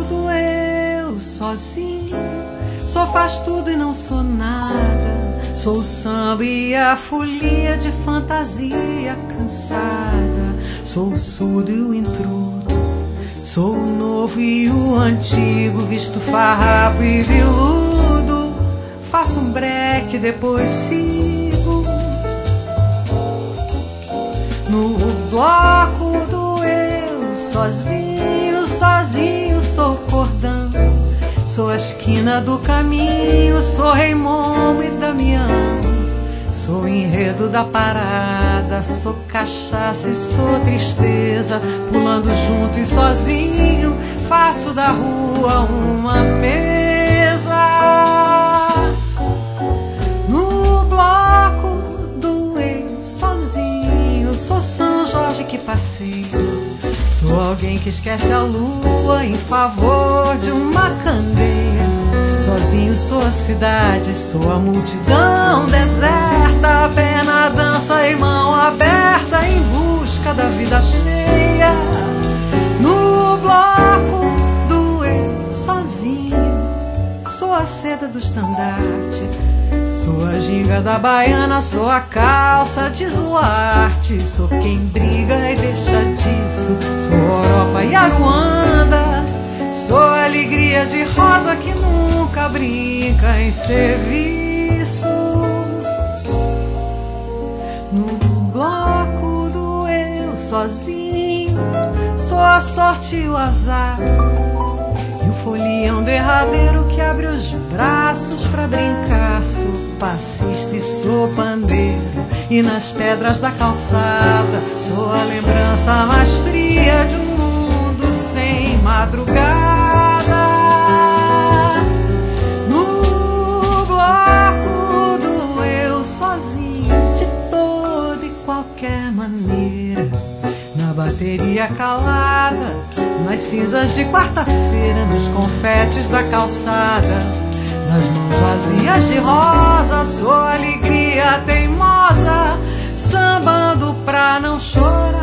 bloco do eu sozinho. Sou faz tudo e não sou nada. Sou o samba e a folia de fantasia cansada. Sou o surdo e o intrudo. Sou o novo e o antigo, visto farrapo e viludo. Faço um breque, depois sigo no bloco do eu sozinho, sozinho. Sou cordão, sou a esquina do caminho. Sou Rei Momo e Damião. Sou o enredo da parada. Sou cachaça e sou tristeza. Pulando junto e sozinho, faço da rua uma mesa. No bloco do eu sozinho. Sou São Jorge que passeia. Sou alguém que esquece a lua em favor de uma candeia. Sozinho sou a cidade, sou a multidão deserta. Pé na dança e mão aberta em busca da vida cheia. No bloco do eu sozinho. Sou a seda do estandarte. Sou a ginga da baiana, sou a calça de Zuarte. Sou quem briga e deixa disso. Sou Europa e Aruanda. Sou a alegria de rosa que nunca brinca em serviço. No bloco do eu sozinho. Sou a sorte e o azar. E o folião derradeiro que abre os braços pra brincar. Sou passista e sou pandeiro. E nas pedras da calçada sou a lembrança mais fria de um mundo sem madrugada. No bloco do eu sozinho, de toda e qualquer maneira. Na bateria calada, nas cinzas de quarta-feira, nos confetes da calçada, nas mãos vazias de rosa. Sou a alegria teimosa, sambando pra não chorar.